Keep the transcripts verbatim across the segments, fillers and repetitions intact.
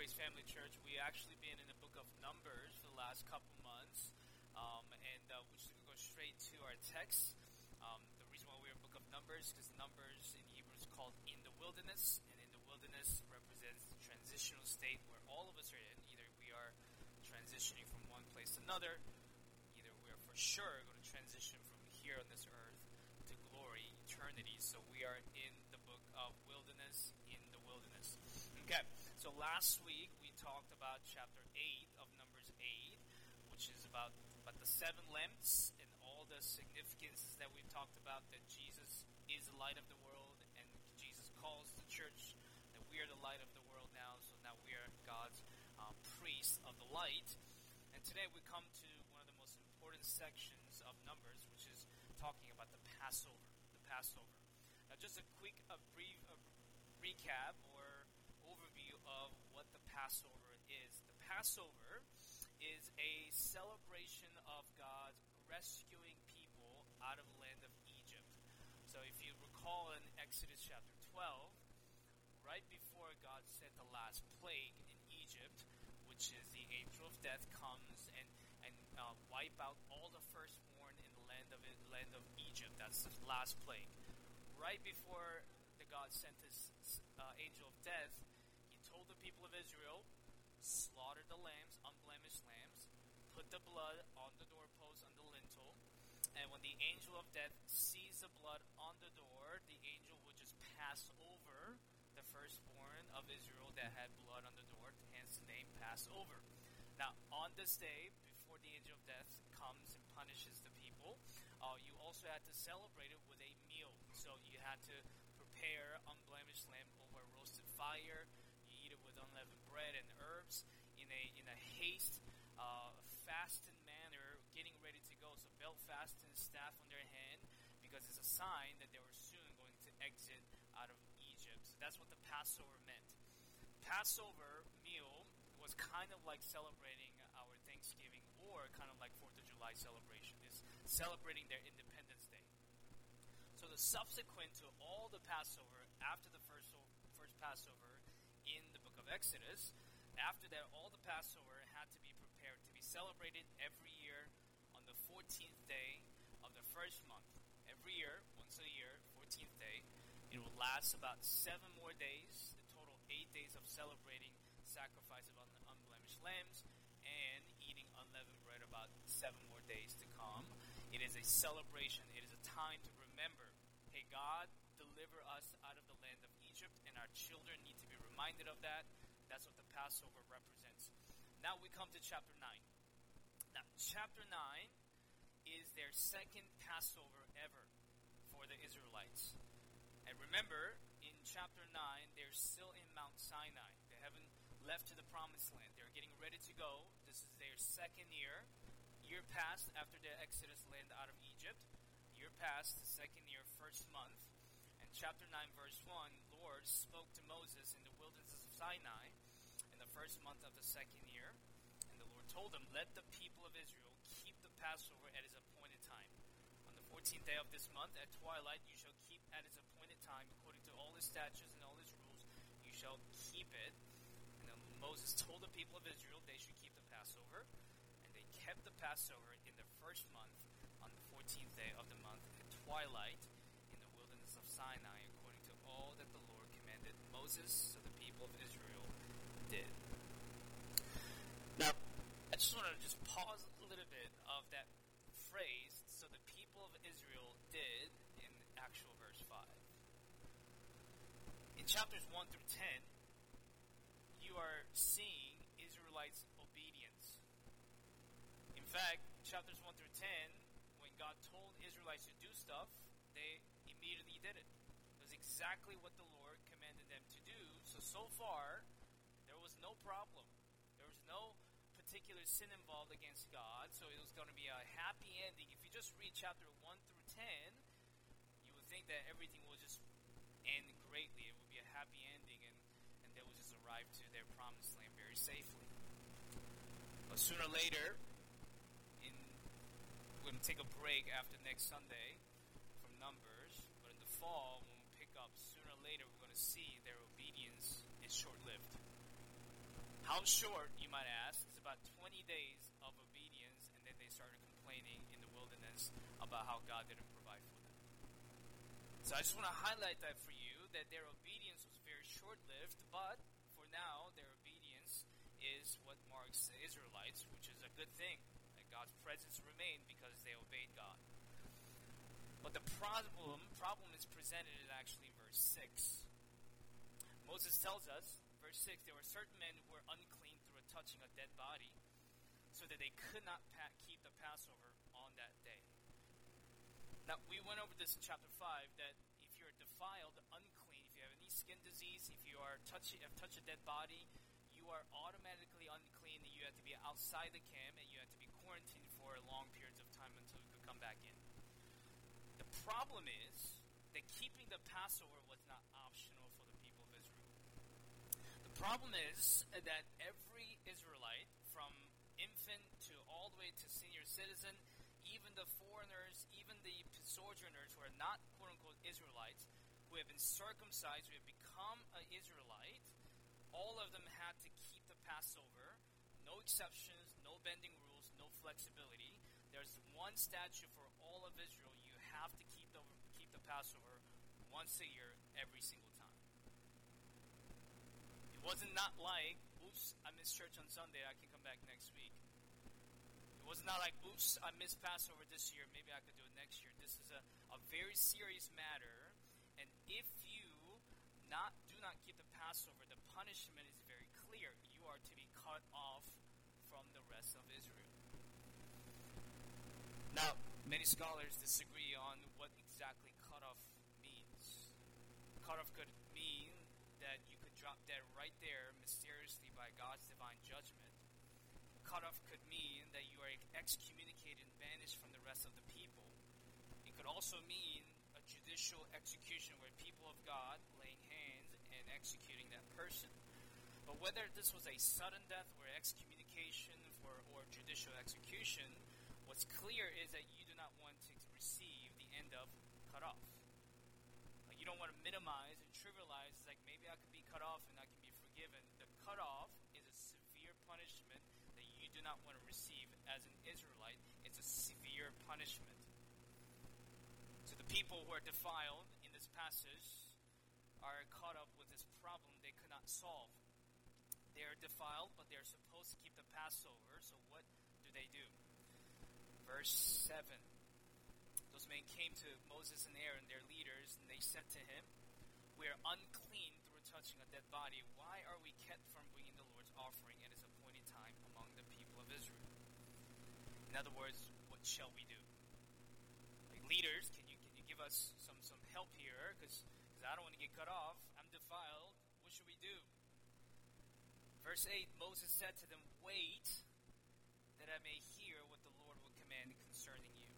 Grace Family Church. We actually been in the book of Numbers for the last couple months, um, and uh, we're just going to go straight to our text. Um, the reason why we're in the book of Numbers is because Numbers in Hebrew is called in the wilderness, and in the wilderness represents the transitional state where all of us are in. Either we are transitioning from one place to another, either we're for sure going to transition from here on this earth to glory, eternity. So we are in the book of wilderness, in the wilderness. Okay, so last week we talked about chapter eight of Numbers eight, which is about, about the seven lamps and all the significances that we've talked about, that Jesus is the light of the world, and Jesus calls the church that we are the light of the world now, so now we are God's uh, priests of the light. And today we come to one of the most important sections of Numbers, which is talking about the Passover. The Passover. Now, just a quick, a brief a recap or overview of what the Passover is. The Passover is a celebration of God rescuing people out of the land of Egypt. So if you recall in Exodus chapter twelve, right before God sent the last plague in Egypt, which is the angel of death comes and, and uh, wipe out all the firstborn in the land of land of Egypt. That's the last plague. Right before the God sent his uh, angel of death, he told the people of Israel, slaughter the lambs, unblemished lambs, put the blood on the doorpost, on the lintel, and when the angel of death sees the blood on the door, the angel would just pass over the firstborn of Israel that had blood on the door, hence the name Passover. Now, on this day, before the angel of death comes and punishes the people, uh, you also had to celebrate it with a meal. So you had to prepare unblemished lamb over a roasted fire. You eat it with unleavened bread and herbs in a in a haste, uh, fastened manner, getting ready to go. So belt fastened, staff on their hand, because it's a sign that they were soon going to exit out of Egypt. So that's what the Passover meant. Passover meal was kind of like celebrating our Thanksgiving, or kind of like fourth of July celebration. It's celebrating their Independence Day. So the subsequent to all the Passover, after the first first Passover in the book of Exodus, after that all the Passover had to be prepared to be celebrated every year on the fourteenth day of the first month. Every year, once a year, fourteenth day. It will last about seven more days, the total eight days of celebrating sacrifice of un- unblemished lambs and eating unleavened bread about seven more days to come. It is a celebration. It is a time to remember, hey, God, deliver us out of the land of Egypt, and our children need to be reminded of that. That's what the Passover represents. Now we come to chapter nine. Now, chapter nine is their second Passover ever for the Israelites. And remember, in chapter nine, they're still in Mount Sinai. They haven't left to the promised land. They're getting ready to go. This is their second year. Year passed after their exodus land out of Egypt. Year passed, the second year, first month. And chapter nine, verse one, Lord spoke to Moses in the wilderness of Sinai in the first month of the second year. And the Lord told him, let the people of Israel keep the Passover at its appointed time. On the fourteenth day of this month, at twilight, you shall keep at its appointed time, according to all his statutes and all his rules, you shall keep it. And then Moses told the people of Israel they should keep the Passover. Kept the Passover in the first month, on the fourteenth day of the month, at twilight, in the wilderness of Sinai, according to all that the Lord commanded Moses, so the people of Israel did. Now, I just want to just pause a little bit of that phrase, so the people of Israel did, in actual verse five. In chapters one through ten, you are seeing Israelites' obedience. In fact, chapters one through ten, when God told Israelites to do stuff, they immediately did it. It was exactly what the Lord commanded them to do. So, so far, there was no problem. There was no particular sin involved against God, so it was going to be a happy ending. If you just read chapter one through ten, you would think that everything will just end greatly. It would be a happy ending, and, and they would just arrive to their promised land very safely. But sooner or later, we're going to take a break after next Sunday from Numbers, but in the fall, when we pick up, sooner or later, we're going to see their obedience is short-lived. How short, you might ask? It's about twenty days of obedience, and then they started complaining in the wilderness about how God didn't provide for them. So I just want to highlight that for you, that their obedience was very short-lived, but for now, their obedience is what marks the Israelites, which is a good thing. That God's presence remained because they obeyed God. But the problem, problem is presented in actually verse six. Moses tells us, verse six, there were certain men who were unclean through a touching a dead body, so that they could not pa- keep the Passover on that day. Now, we went over this in chapter five, that if you're defiled, unclean, if you have any skin disease, if you are touch, have touched a dead body, you are automatically unclean, and you have to be outside the camp, and you have to be quarantined for long periods of time until you could come back in. The problem is that keeping the Passover was not optional for the people of Israel. The problem is that every Israelite, from infant to all the way to senior citizen, even the foreigners, even the sojourners who are not quote-unquote Israelites, who have been circumcised, who have become an Israelite, all of them had to keep the Passover. No exceptions, no bending rules, no flexibility. There's one statute for all of Israel. You have to keep the, keep the Passover once a year, every single time. It wasn't not like, oops, I missed church on Sunday, I can come back next week. It was not like, oops, I missed Passover this year, maybe I could do it next year. This is a, a very serious matter, and if you not do not keep the Passover, the punishment is very clear. You are to be cut off from the rest of Israel. Now, many scholars disagree on what exactly cut off means. Cut off could mean that you could drop dead right there mysteriously by God's divine judgment. Cut off could mean that you are excommunicated and banished from the rest of the people. It could also mean a judicial execution where people of God laying hands and executing that person. But whether this was a sudden death or excommunication for, or judicial execution, what's clear is that you do not want to receive the end of cut off. Like, you don't want to minimize and trivialize, like maybe I could be cut off and I can be forgiven. The cut off is a severe punishment that you do not want to receive as an Israelite. It's a severe punishment. So the people who are defiled in this passage are caught up with this problem they could not solve. They are defiled, but they are supposed to keep the Passover, so what do they do? Verse seven. Those men came to Moses and Aaron, their leaders, and they said to him, "We are unclean through touching a dead body. Why are we kept from bringing the Lord's offering at his appointed time among the people of Israel?" In other words, what shall we do? Like, leaders, can you can you give us some, some help here? Because I don't want to get cut off. I'm defiled. What should we do? Verse eight, Moses said to them, "Wait, that I may hear what the Lord will command concerning you."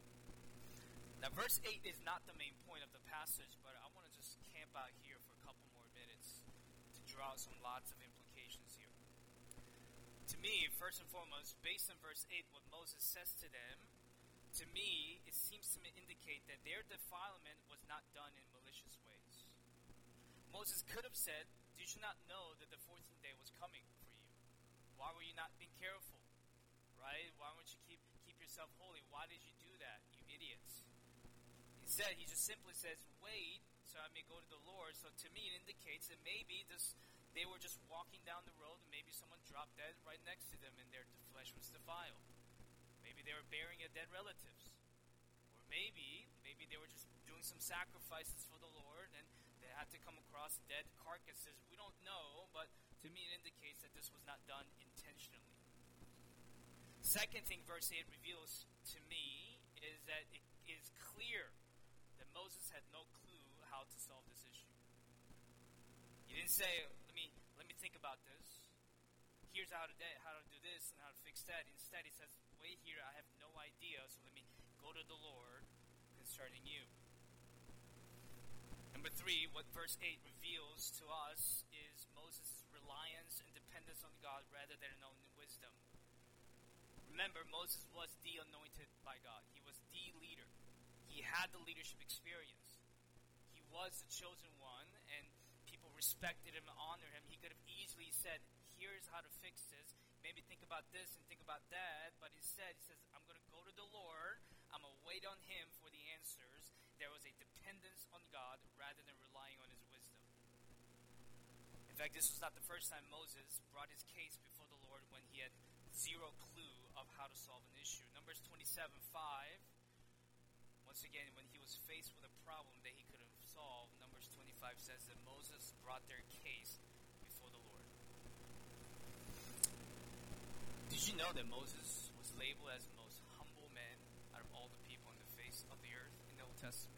Now, verse eight is not the main point of the passage, but I want to just camp out here for a couple more minutes to draw out some lots of implications here. To me, first and foremost, based on verse eight, what Moses says to them, to me, it seems to indicate that their defilement was not done in malicious ways. Moses could have said, "Did you not know that the fourteenth day was coming for you? Why were you not being careful? Right? Why won't you keep keep yourself holy? Why did you do that, you idiots?" Instead, he just simply says, "Wait, so I may go to the Lord." So to me, it indicates that maybe this they were just walking down the road, and maybe someone dropped dead right next to them, and their flesh was defiled. Maybe they were burying a dead relatives, or maybe maybe they were just doing some sacrifices for the Lord, and they had to come across dead carcasses. We don't know, but to me, it indicates that this was not done intentionally. Second thing verse eight reveals to me is that it is clear that Moses had no clue how to solve this issue. He didn't say, let me let me think about this. Here's how to, de- how to do this and how to fix that. Instead, he says, wait here, I have no idea, so let me go to the Lord concerning you. Number three, what verse eight reveals to us is Moses' reliance and dependence on God rather than his own wisdom. Remember, Moses was the anointed by God. He was the leader. He had the leadership experience. He was the chosen one, and people respected him and honored him. He could have easily said, here's how to fix this. Maybe think about this and think about that. But instead, he says, I'm going to go to the Lord. I'm going to wait on him for the answers. There was a dependence on God rather than relying on his wisdom. In fact, this was not the first time Moses brought his case before the Lord when he had zero clue of how to solve an issue. Numbers twenty-seven five. Once again, when he was faced with a problem that he couldn't solve, Numbers twenty-five says that Moses brought their case before the Lord. Did you know that Moses was labeled as the most humble man out of all the people on the face of the earth in the Old Testament?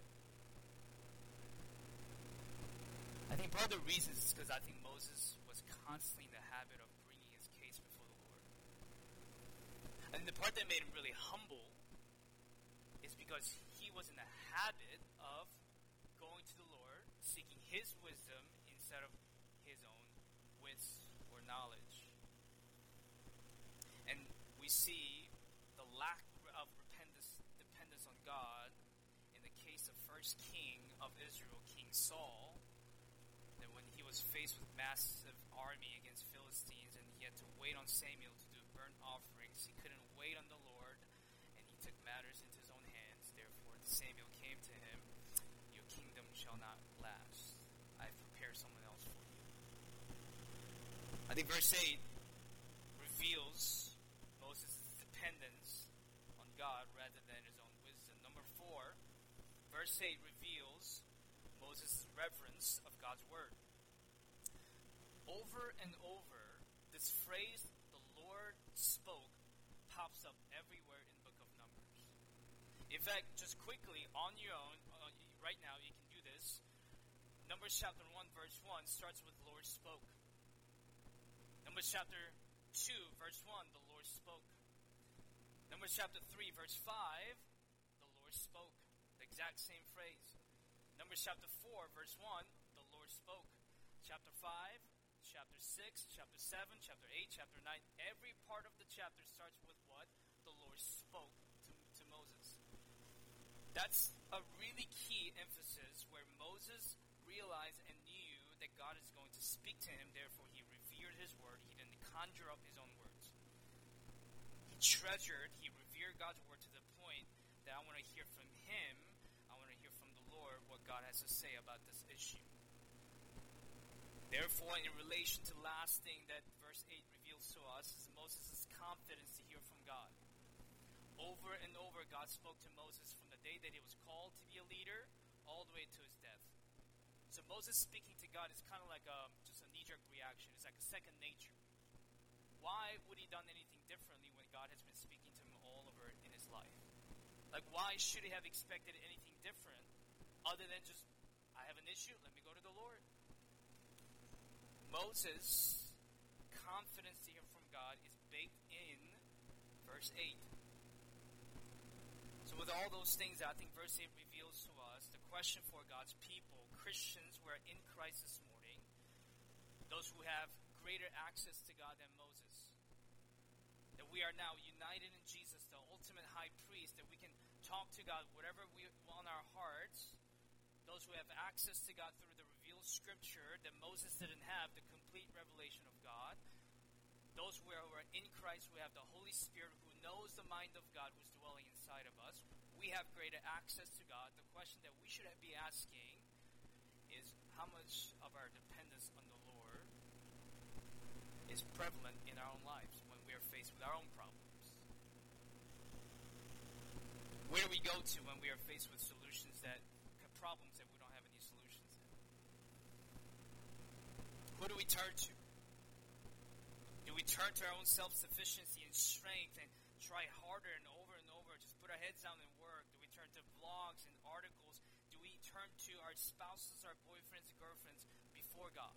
I think part of the reason is because I think Moses was constantly in the habit of bringing his case before the Lord. I think the part that made him really humble is because he was in the habit of going to the Lord, seeking his wisdom instead of his own wits or knowledge. And we see the lack of repentance, dependence on God in the case of first king of Israel, King Saul, that when he was faced with massive army against Philistines and he had to wait on Samuel to do burnt offerings, he couldn't wait on the Lord, and he took matters into his own hands. Therefore, Samuel came to him, your kingdom shall not last. I've prepared someone else for you. I think verse eight reveals Moses' dependence on God rather than his own wisdom. Number four, verse eight reveals Moses' reverence of God's word. Over and over, this phrase, the Lord spoke, pops up everywhere in the book of Numbers. In fact, just quickly, on your own, uh, right now, you can do this. Numbers chapter one, verse one starts with the Lord spoke. Numbers chapter two, verse one, the Lord spoke. Numbers chapter three, verse five, the Lord spoke. The exact same phrase. Numbers chapter four, verse one, the Lord spoke. Chapter five, chapter six, chapter seven, chapter eight, chapter nine, every part of the chapter starts with what? The Lord spoke to, to Moses. That's a really key emphasis where Moses realized and knew that God is going to speak to him, therefore he revered his word. He didn't conjure up his own words. He treasured, he revered God's word to the point that I want to hear from him, I want to hear from the Lord what God has to say about this issue. Therefore, in relation to the last thing that verse eight reveals to us is Moses' confidence to hear from God. Over and over, God spoke to Moses from the day that he was called to be a leader all the way to his death. So Moses speaking to God is kind of like a, just a knee-jerk reaction. It's like a second nature. Why would he done anything differently when God has been speaking to him all over in his life? Like, why should he have expected anything different other than just, I have an issue, let me go to the Lord? Moses' confidence to hear from God is baked in verse eight. So with all those things, I think verse eight reveals to us the question for God's people, Christians who are in Christ this morning, those who have greater access to God than Moses. That we are now united in Jesus, the ultimate high priest, that we can talk to God whatever we want our hearts. Those who have access to God through the revealed scripture that Moses didn't have, the complete revelation of God. Those who are in Christ, we have the Holy Spirit who knows the mind of God who's dwelling inside of us. We have greater access to God. The question that we should be asking is how much of our dependence on the Lord is prevalent in our own lives when we are faced with our own problems. Where do we go to when we are faced with solutions that problems that we don't have any solutions in? Who do we turn to? Do we turn to our own self-sufficiency and strength and try harder and over and over, just put our heads down and work? Do we turn to blogs and articles? Do we turn to our spouses, our boyfriends, girlfriends before God?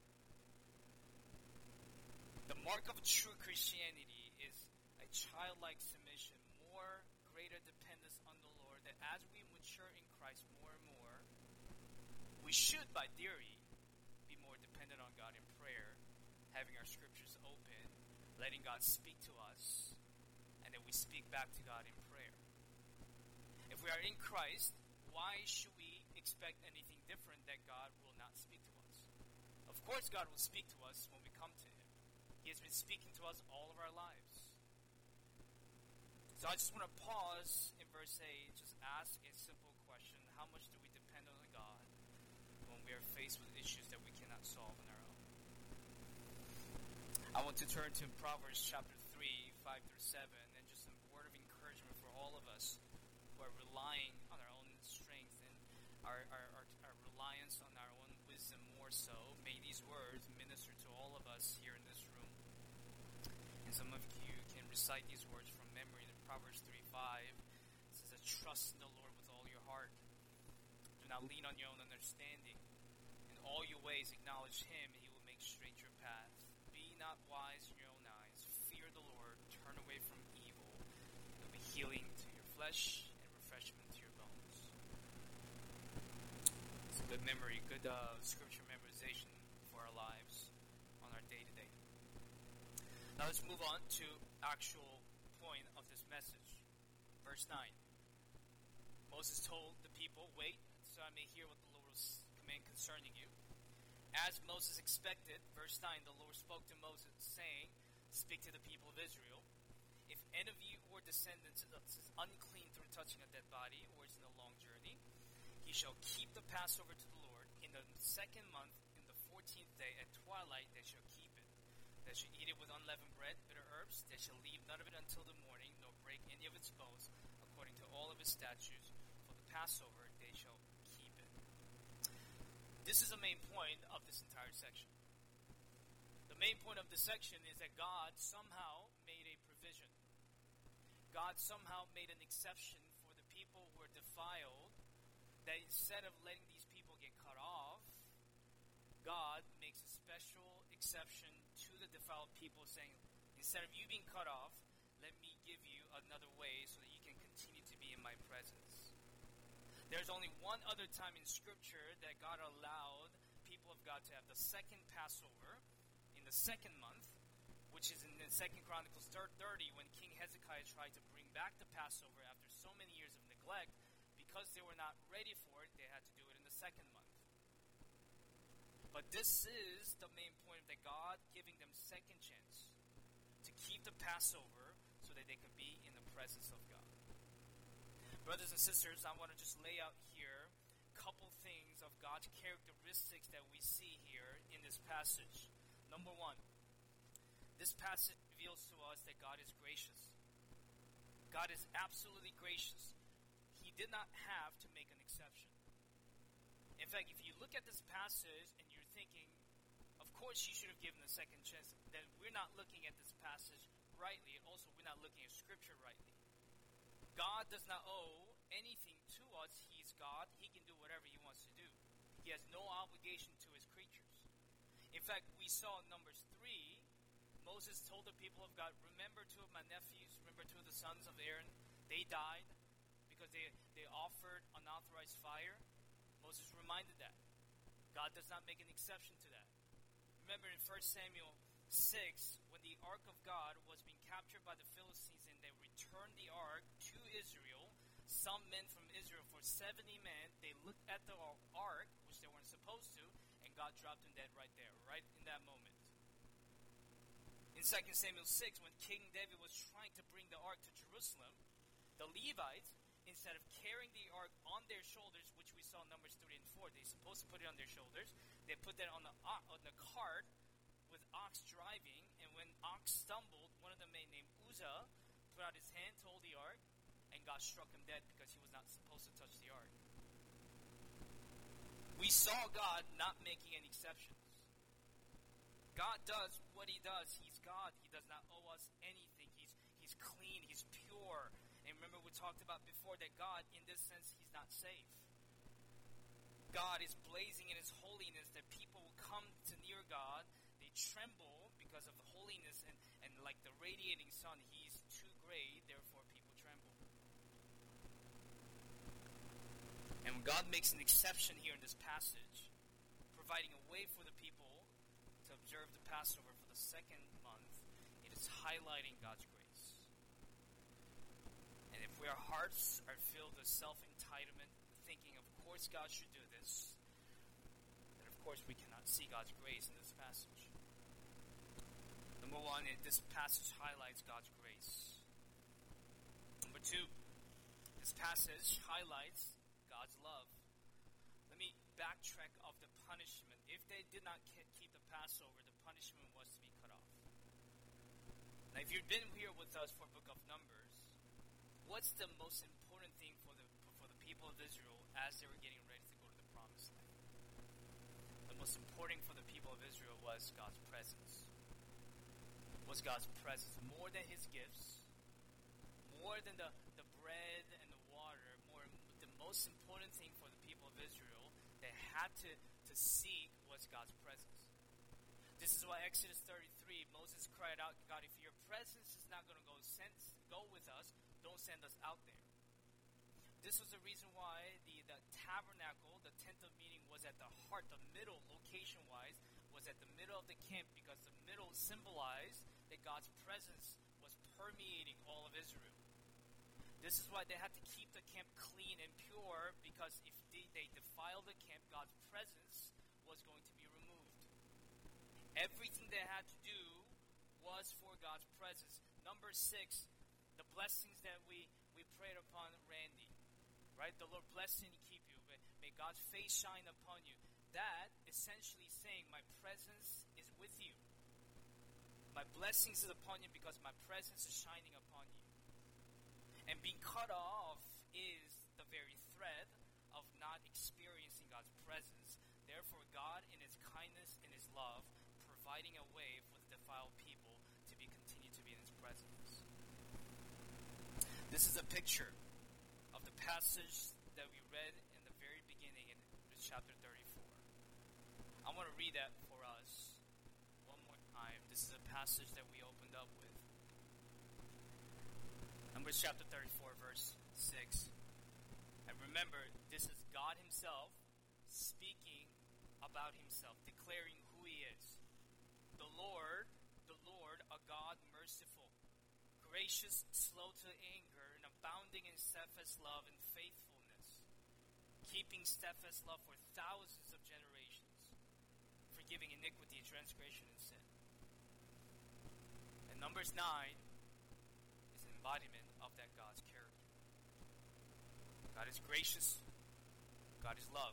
The mark of true Christianity is a childlike submission, more greater dependence on the Lord, that as we mature in Christ more and more, we should, by theory, be more dependent on God in prayer, having our scriptures open, letting God speak to us, and then we speak back to God in prayer. If we are in Christ, why should we expect anything different that God will not speak to us? Of course God will speak to us when we come to Him. is speaking to us all of our lives. So I just want to pause in verse eight, just ask a simple question. How much do we depend on God when we are faced with issues that we cannot solve on our own? I want to turn to Proverbs chapter three, five through seven, and just a word of encouragement for all of us who are relying on our own strength and our, our, our, our reliance on our own wisdom more so. May these words minister to all of us here in this room. And some of you can recite these words from memory. In Proverbs three five, it says, trust in the Lord with all your heart. Do not lean on your own understanding. In all your ways acknowledge Him, and He will make straight your path. Be not wise in your own eyes. Fear the Lord. Turn away from evil. It will be healing to your flesh and refreshment to your bones. It's a good memory, good uh, scripture memorization for our lives on our day-to-day. Now let's move on to actual point of this message. Verse nine. Moses told the people, wait, so I may hear what the Lord will command concerning you. As Moses expected, verse nine, the Lord spoke to Moses, saying, speak to the people of Israel. If any of you or descendants is unclean through touching a dead body or is in a long journey, he shall keep the Passover to the Lord. In the second month, in the fourteenth day, at twilight, they shall keep it. They shall eat it with unleavened bread, bitter herbs. They shall leave none of it until the morning, nor break any of its bones, according to all of his statutes. For the Passover, they shall keep it. This is the main point of this entire section. The main point of this section is that God somehow made a provision. God somehow made an exception for the people who were defiled, that instead of letting these people get cut off, God makes a special exception to the defiled people, saying, instead of you being cut off, let me give you another way so that you can continue to be in my presence. There's only one other time in Scripture that God allowed people of God to have the second Passover in the second month, which is in the Second Chronicles thirty, when King Hezekiah tried to bring back the Passover after so many years of neglect. Because they were not ready for it, they had to do it in the second month. But this is the main point of that God giving them second chance to keep the Passover so that they could be in the presence of God. Brothers and sisters, I want to just lay out here a couple things of God's characteristics that we see here in this passage. Number one, this passage reveals to us that God is gracious. God is absolutely gracious. He did not have to make an exception. In fact, if you look at this passage and you're thinking, of course he should have given a second chance, then we're not looking at this passage rightly, and also we're not looking at Scripture rightly. God does not owe anything to us. He's God. He can do whatever he wants to do. He has no obligation to his creatures. In fact, we saw in Numbers three, Moses told the people of God, remember two of my nephews, remember two of the sons of Aaron, they died because they, they offered unauthorized fire. Moses reminded that. God does not make an exception to that. Remember in First Samuel six, when the ark of God was being captured by the Philistines and they returned the ark to Israel, some men from Israel, for seventy men, they looked at the ark, which they weren't supposed to, and God dropped them dead right there, right in that moment. In Second Samuel six, when King David was trying to bring the ark to Jerusalem, the Levites, instead of carrying the ark on their shoulders, which we saw in Numbers three and four, they're supposed to put it on their shoulders, they put that on the, uh, on the cart with ox driving, and when ox stumbled, one of the men named Uzzah put out his hand to hold the ark, and God struck him dead because he was not supposed to touch the ark. We saw God not making any exceptions. God does what he does. He's God. He does not owe us anything. He's he's clean. He's pure. And remember we talked about before that God, in this sense, he's not safe. God is blazing in his holiness that people will come to near God. They tremble because of the holiness, and, and like the radiating sun, he's too great, therefore people tremble. And when God makes an exception here in this passage, providing a way for the people to observe the Passover for the second month, it is highlighting God's grace. And if our hearts are filled with self-entitlement, thinking of course God should do this, then of course we cannot see God's grace in this passage. Number one, this passage highlights God's grace. Number two, this passage highlights God's love. Let me backtrack of the punishment. If they did not keep the Passover, the punishment was to be cut off. Now, if you've been here with us for Book of Numbers, what's the most important thing for the for the people of Israel as they were getting ready to go to the Promised Land? The most important for the people of Israel was God's presence. Was God's presence more than His gifts, more than the, the bread and the water. More, the most important thing for the people of Israel they had to, to seek was God's presence. This is why Exodus thirty-three, Moses cried out, God, if your presence is not going to go send, go with us, don't send us out there. This was the reason why the, the tabernacle, the tent of meeting, was at the heart, the middle, location-wise, was at the middle of the camp, because the middle symbolized that God's presence was permeating all of Israel. This is why they had to keep the camp clean and pure, because if they, they defiled the camp, God's presence was going to be removed. Everything they had to do was for God's presence. Number six, the blessings that we, we prayed upon Randy. Right? The Lord bless and keep you. May, may God's face shine upon you. That essentially saying, my presence is with you. My blessings is upon you because my presence is shining upon you. And being cut off is the very thread of not experiencing God's presence. Therefore, God, in His kindness and His love, providing a way for the defiled people to be continue to be in His presence. This is a picture of the passage that we read in the very beginning in chapter thirty-four. I want to read that for us one more time. This is a passage that we opened up with. Numbers chapter thirty-four, verse six. And remember, this is God Himself speaking about Himself, declaring who He is. The Lord, the Lord, a God merciful, gracious, slow to anger, and abounding in steadfast love and faithfulness, keeping steadfast love for thousands of generations, forgiving iniquity, transgression, and sin. And Numbers nine is an embodiment of that God's character. God is gracious. God is love.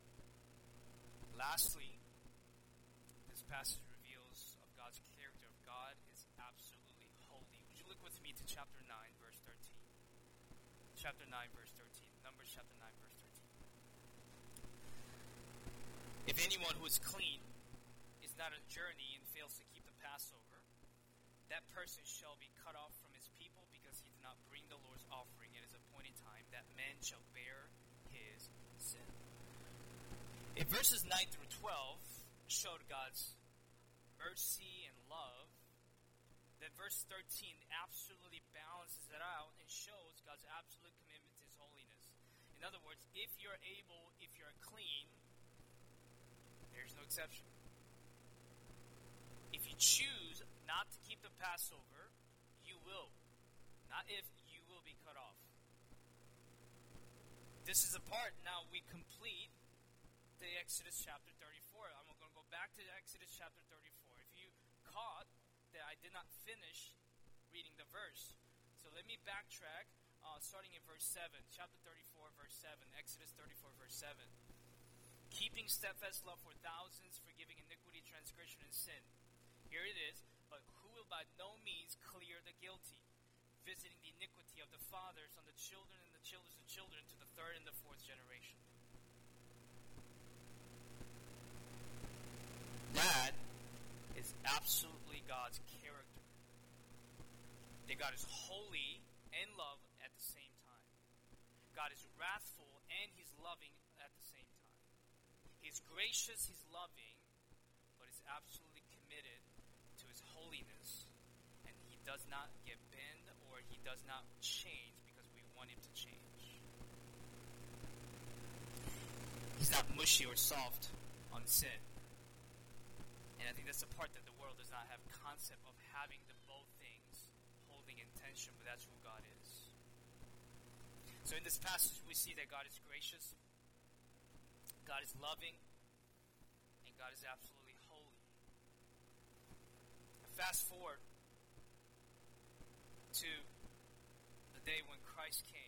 Lastly, this passage reveals of God's character. Of God is absolutely holy. Would you look with me to chapter nine, verse thirteen? Chapter nine, verse thirteen. Numbers chapter nine, verse thirteen. If anyone who is clean is not on journey and fails to keep the Passover, that person shall be cut off from his people, because he did not bring the Lord's offering at his appointed time, that man shall bear his sin. In verses nine through twelve showed God's mercy and love. Then verse thirteen absolutely balances it out and shows God's absolute commitment to His holiness. In other words, if you're able, if you're clean, there's no exception. If you choose not to keep the Passover, you will. Not if, you will be cut off. This is the part now we complete the Exodus chapter thirty-four. I'm going to go back to Exodus chapter thirty-four. If you caught that I did not finish reading the verse, so let me backtrack, uh, starting in verse seven, chapter thirty-four, verse seven, Exodus thirty-four, verse seven. Keeping steadfast love for thousands, forgiving iniquity, transgression, and sin. Here it is. But who will by no means clear the guilty, visiting the iniquity of the fathers on the children and the children's children to the third and the fourth generation. That is absolutely God's character. That God is holy and love at the same time. God is wrathful and He's loving at the same time. He's gracious, He's loving, but He's absolutely committed to His holiness. And He does not get bent, or He does not change because we want Him to change. He's not mushy or soft on sin. And I think that's the part that the world does not have concept of, having the both things holding in tension, but that's who God is. So in this passage we see that God is gracious, God is loving, and God is absolutely holy. Fast forward to the day when Christ came.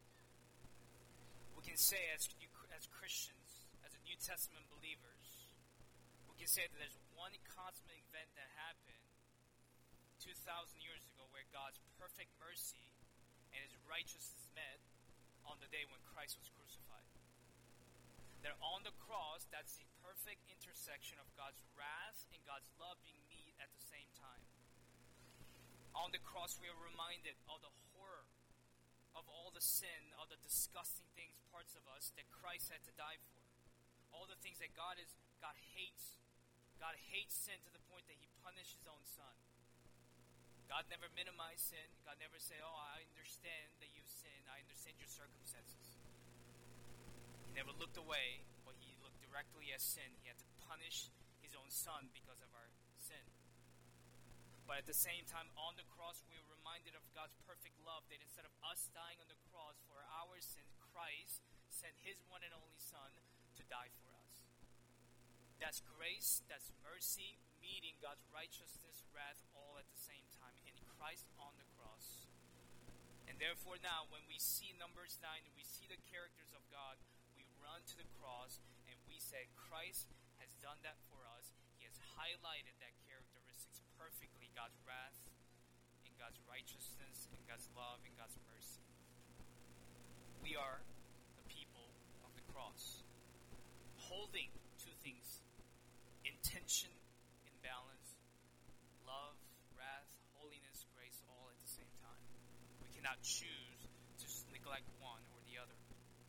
We can say as, as Christians, as a New Testament believers, we can say that there's one cosmic event that happened two thousand years ago where God's perfect mercy and His righteousness met on the day when Christ was crucified. That on the cross, that's the perfect intersection of God's wrath and God's love being met at the same time. On the cross, we are reminded of the horror of all the sin, all the disgusting things, parts of us that Christ had to die for. All the things that God is, God hates. God hates sin to the point that He punished His own Son. God never minimized sin. God never said, oh, I understand that you sin. I understand your circumstances. He never looked away, but He looked directly at sin. He had to punish His own Son because of our sin. But at the same time, on the cross, we were reminded of God's perfect love, that instead of us dying on the cross for our sins, Christ sent His one and only Son to die for us. That's grace, that's mercy, meeting God's righteousness, wrath, all at the same time in Christ on the cross. And therefore now, when we see Numbers nine and we see the characters of God, we run to the cross and we say, Christ has done that for us. He has highlighted that characteristics perfectly, God's wrath and God's righteousness and God's love and God's mercy. We are the people of the cross, holding two things: intention and balance, love, wrath, holiness, grace, all at the same time. We cannot choose to just neglect one or the other.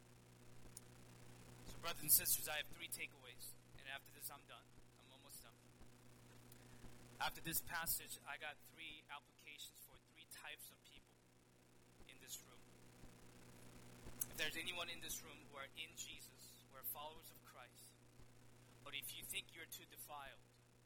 So brothers and sisters, I have three takeaways, and after this I'm done. I'm almost done. After this passage, I got three applications for three types of people in this room. If there's anyone in this room who are in Jesus, who are followers of Christ, but if you think you're too defiled,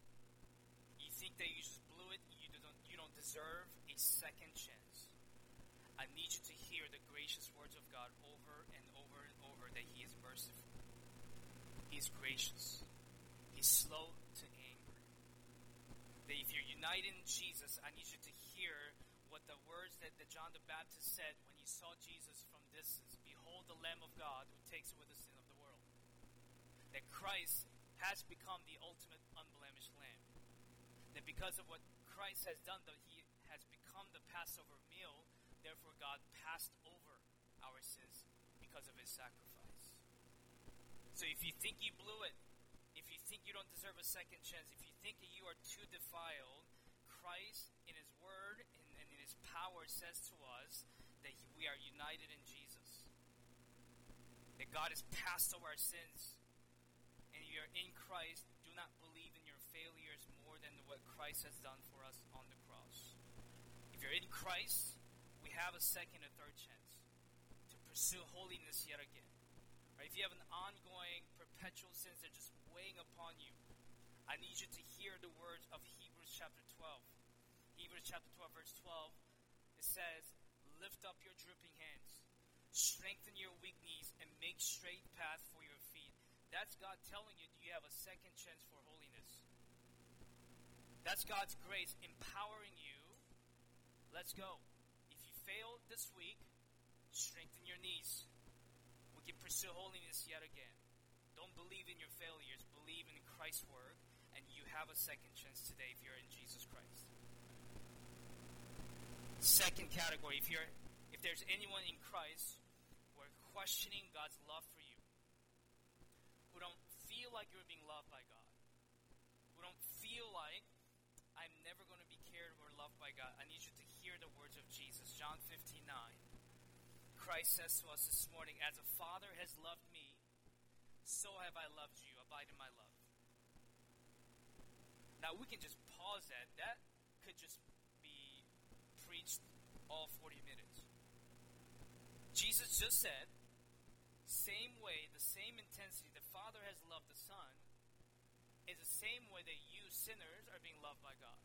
you think that you just blew it, you don't, you don't deserve a second chance, I need you to hear the gracious words of God over and over and over, that He is merciful. He is gracious. He's slow to anger. That if you're united in Jesus, I need you to hear what the words that, that John the Baptist said when he saw Jesus from distance. Behold the Lamb of God who takes away the sin of the world. That Christ has become the ultimate unblemished Lamb. That because of what Christ has done, that He has become the Passover meal, therefore God passed over our sins because of His sacrifice. So if you think you blew it, if you think you don't deserve a second chance, if you think that you are too defiled, Christ in His word and, and in His power says to us that he, we are united in Jesus. That God has passed over our sins, and you are in Christ. Do not believe in your failures more than what Christ has done for us on the cross. If you're in Christ, we have a second and third chance to pursue holiness yet again. Right? If you have an ongoing, perpetual sins that are just weighing upon you, I need you to hear the words of Hebrews chapter twelve. Hebrews chapter twelve, verse twelve, it says, lift up your dripping hands, strengthen your weak knees, and make straight path for your feet. That's God telling you, do you have a second chance for holiness? That's God's grace empowering you. Let's go. If you failed this week, strengthen your knees. We can pursue holiness yet again. Don't believe in your failures. Believe in Christ's word, and you have a second chance today if you're in Jesus Christ. Second category, if you're if there's anyone in Christ who are questioning God's love for you, who don't feel like you're being loved by God, who don't feel like I'm never going to be cared or loved by God, I need you to hear the words of Jesus. John fifteen nine. Christ says to us this morning, as a Father has loved me, so have I loved you. Abide in my love. Now we can just pause that. That could just be preached all forty minutes. Jesus just said, same way, the same intensity the Father has loved the Son is the same way that you sinners are being loved by God.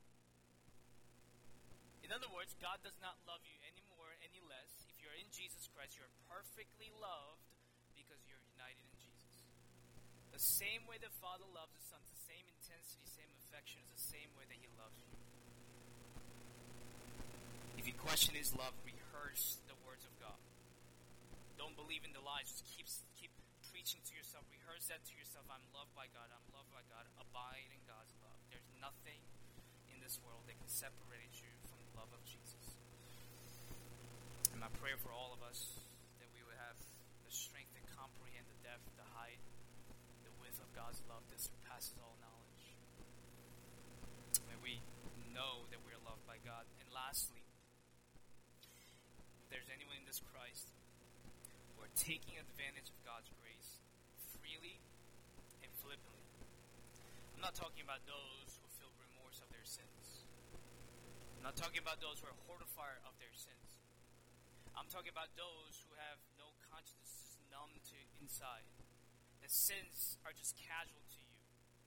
In other words, God does not love you any more, any less. If you're in Jesus Christ, you're perfectly loved because you're united in Jesus. The same way the Father loves the Son, the same intensity, same affection is the same way that He loves you. question is love. Rehearse the words of God. Don't believe in the lies. Just keep keep preaching to yourself. Rehearse that to yourself. I'm loved by God. I'm loved by God. Abide in God's love. There's nothing in this world that can separate you from the love of Jesus. And my prayer for all of us, that we would have the strength to comprehend the depth, the height, the width of God's love that surpasses all knowledge. May we know that we are loved by God. And lastly, if there's anyone in this Christ who are taking advantage of God's grace freely and flippantly, I'm not talking about those who feel remorse of their sins. I'm not talking about those who are horrified of their sins. I'm talking about those who have no conscience, just numb to inside. The sins are just casual to you.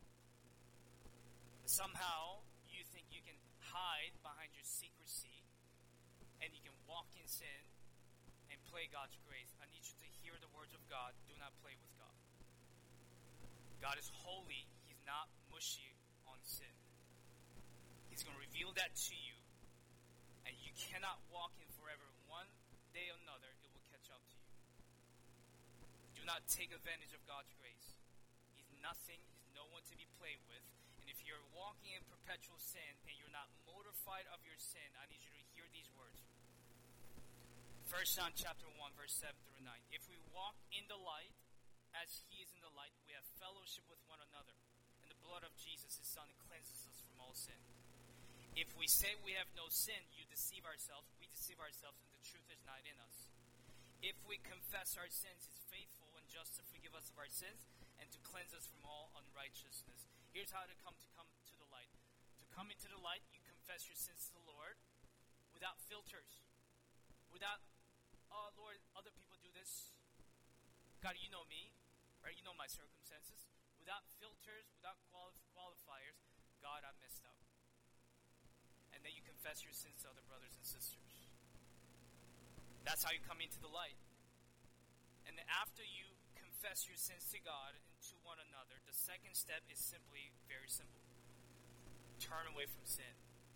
Somehow you think you can hide behind your secrecy and you can walk in sin and play God's grace. I need you to hear the words of God. Do not play with God. God is holy. He's not mushy on sin. He's going to reveal that to you, and you cannot walk in forever. One day or another, it will catch up to you. Do not take advantage of God's grace. He's nothing. He's no one to be played with. And if you're walking in perpetual sin and you're not mortified of your sin, I need you to hear these words. First John chapter one, verse seven through nine. If we walk in the light, as he is in the light, we have fellowship with one another. And the blood of Jesus, his Son, cleanses us from all sin. If we say we have no sin, you deceive ourselves. We deceive ourselves, and the truth is not in us. If we confess our sins, he's faithful and just to forgive us of our sins and to cleanse us from all unrighteousness. Here's how to come to come to the light. To come into the light, you confess your sins to the Lord without filters. Without, oh Lord, other people do this. God, you know me, right? You know my circumstances. Without filters, without quali- qualifiers, God, I messed up. And then you confess your sins to other brothers and sisters. That's how you come into the light. And then after you confess your sins to God and to one another, the second step is simply very simple. Turn away from sin.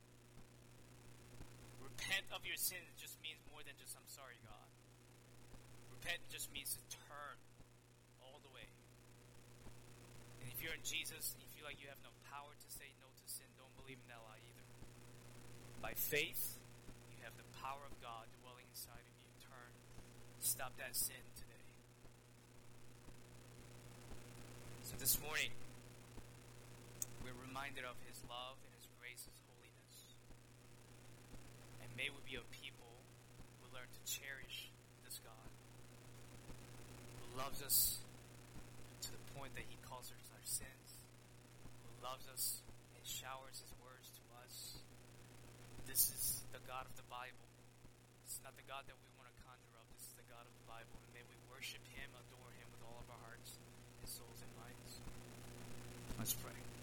Repent of your sins just means more than just, I'm sorry, God. Repent just means to turn all the way. And if you're in Jesus and you feel like you have no power to say no to sin, don't believe in that lie either. By faith, you have the power of God dwelling inside of you. Turn. Stop that sin today. So this morning, we're reminded of his love and his grace, his holiness. And may we be a people who learn to cherish this God, who loves us to the point that he calls us our sins, who loves us and showers his words to us. This is the God of the Bible. This is not the God that we want to conjure up. This is the God of the Bible. And may we worship him, adore him with all of our hearts and souls and minds. Let's pray.